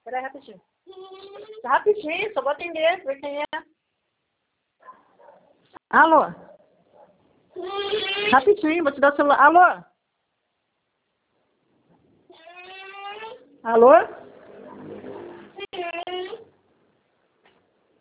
Peraí, rapidinho. Rapidinho, só vou atender, ver quem é. Alô? Rapidinho, vou te dar o celular. Alô? Alô?